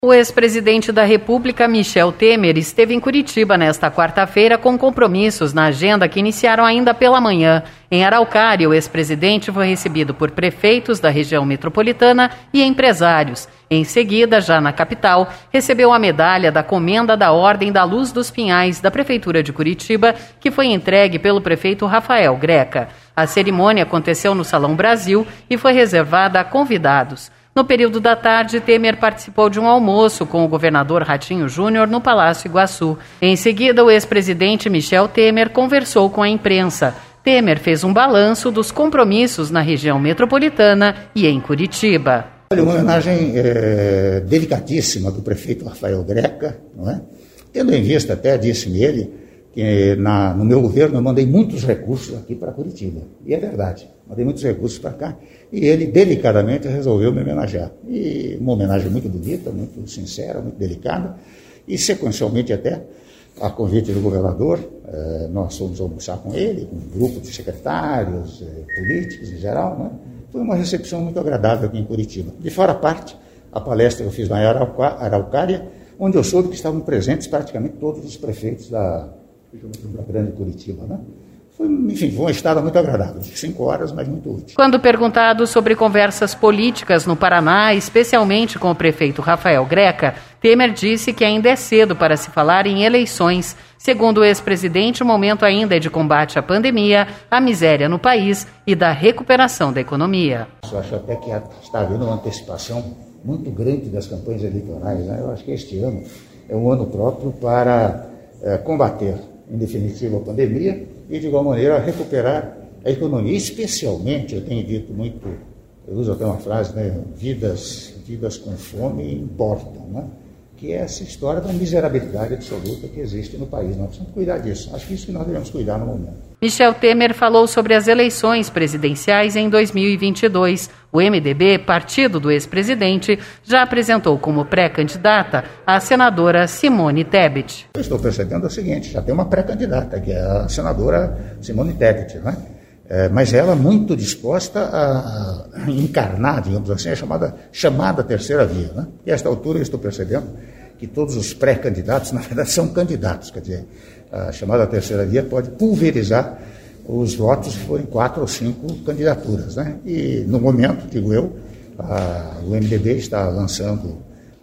O ex-presidente da República, Michel Temer, esteve em Curitiba nesta quarta-feira com compromissos na agenda que iniciaram ainda pela manhã. Em Araucária, o ex-presidente foi recebido por prefeitos da região metropolitana e empresários. Em seguida, já na capital, recebeu a medalha da Comenda da Ordem da Luz dos Pinhais da Prefeitura de Curitiba, que foi entregue pelo prefeito Rafael Greca. A cerimônia aconteceu no Salão Brasil e foi reservada a convidados. No período da tarde, Temer participou de um almoço com o governador Ratinho Júnior no Palácio Iguaçu. Em seguida, o ex-presidente Michel Temer conversou com a imprensa. Temer fez um balanço dos compromissos na região metropolitana e em Curitiba. Olha, uma homenagem delicatíssima do prefeito Rafael Greca, não é? Tendo em vista, até disse-me ele, que no meu governo eu mandei muitos recursos aqui para Curitiba. E é verdade, mandei muitos recursos para cá. E ele delicadamente resolveu me homenagear. E uma homenagem muito bonita, muito sincera, muito delicada. E sequencialmente até, a convite do governador, nós fomos almoçar com ele, com um grupo de secretários, políticos em geral, né? Foi uma recepção muito agradável aqui em Curitiba. De fora a parte, a palestra que eu fiz na Araucária, onde eu soube que estavam presentes praticamente todos os prefeitos da grande Curitiba, né? Foi uma estada muito agradável, 5 horas, mas muito útil. Quando perguntado sobre conversas políticas no Paraná, especialmente com o prefeito Rafael Greca, Temer disse que ainda é cedo para se falar em eleições. Segundo o ex-presidente, o momento ainda é de combate à pandemia, à miséria no país e da recuperação da economia. Eu acho até que está havendo uma antecipação muito grande das campanhas eleitorais, né? Eu acho que este ano é um ano próprio para combater, em definitiva, a pandemia e, de igual maneira, recuperar a economia. Especialmente, eu tenho dito muito, eu uso até uma frase, né, vidas com fome importam, né? Que é essa história da miserabilidade absoluta que existe no país. Nós precisamos cuidar disso. Acho que isso que nós devemos cuidar no momento. Michel Temer falou sobre as eleições presidenciais em 2022. O MDB, partido do ex-presidente, já apresentou como pré-candidata a senadora Simone Tebet. Eu estou percebendo o seguinte, já tem uma pré-candidata, que é a senadora Simone Tebet, né? Mas ela muito disposta a encarnar, digamos assim, a chamada terceira via, né? E a esta altura eu estou percebendo que todos os pré-candidatos, na verdade, são candidatos, quer dizer, a chamada terceira via pode pulverizar os votos se forem 4 ou 5 candidaturas, né? E no momento, digo eu, o MDB está lançando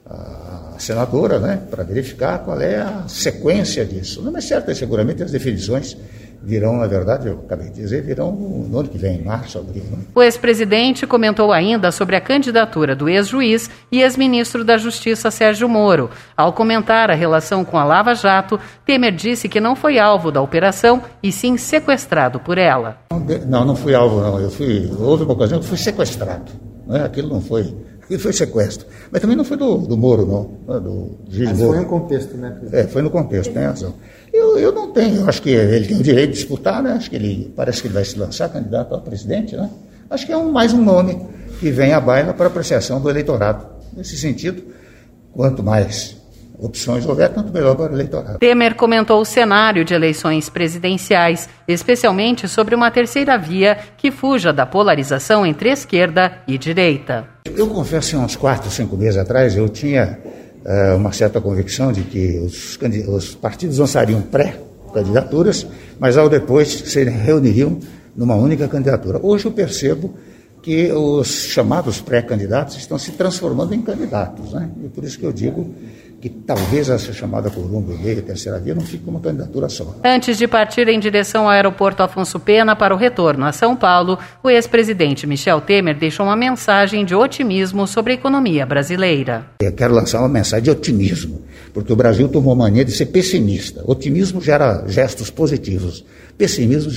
a senadora, né, para verificar qual é a sequência disso. Não é certo, seguramente as definições virão, na verdade, eu acabei de dizer, virão no ano que vem, em março, abril. Né? O ex-presidente comentou ainda sobre a candidatura do ex-juiz e ex-ministro da Justiça Sérgio Moro. Ao comentar a relação com a Lava Jato, Temer disse que não foi alvo da operação e sim sequestrado por ela. Não fui alvo, não. Houve uma ocasião que fui sequestrado. Né? Aquilo não foi... Aquilo foi sequestro. Mas também não foi do Moro, não. Do juiz Moro. Foi no contexto, né? Foi no contexto, tem razão. Eu não tenho, eu acho que ele tem o direito de disputar, né? Parece que ele vai se lançar candidato a presidente, né? Acho que é mais um nome que vem à baila para apreciação do eleitorado. Nesse sentido, quanto mais opções houver, tanto melhor para o eleitorado. Temer comentou o cenário de eleições presidenciais, especialmente sobre uma terceira via que fuja da polarização entre esquerda e direita. Eu confesso que uns 4, 5 meses atrás eu tinha uma certa convicção de que os partidos lançariam pré-candidaturas, mas ao depois se reuniriam numa única candidatura. Hoje eu percebo que os chamados pré-candidatos estão se transformando em candidatos, né? E por isso que eu digo que talvez essa chamada Corum e terceira via não fique uma candidatura só. Antes de partir em direção ao aeroporto Afonso Pena para o retorno a São Paulo, o ex-presidente Michel Temer deixou uma mensagem de otimismo sobre a economia brasileira. Eu quero lançar uma mensagem de otimismo, porque o Brasil tomou mania de ser pessimista. Otimismo gera gestos positivos, pessimismo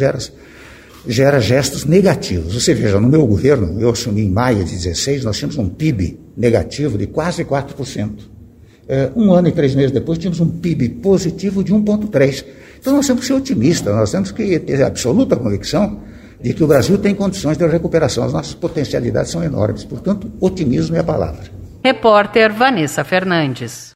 gera gestos negativos. Você veja, no meu governo, eu assumi em maio de 2016, nós tínhamos um PIB negativo de quase 4%. 1 ano e 3 meses depois, tínhamos um PIB positivo de 1,3%. Então nós temos que ser otimistas, nós temos que ter absoluta convicção de que o Brasil tem condições de recuperação. As nossas potencialidades são enormes, portanto, otimismo é a palavra. Repórter Vanessa Fernandes.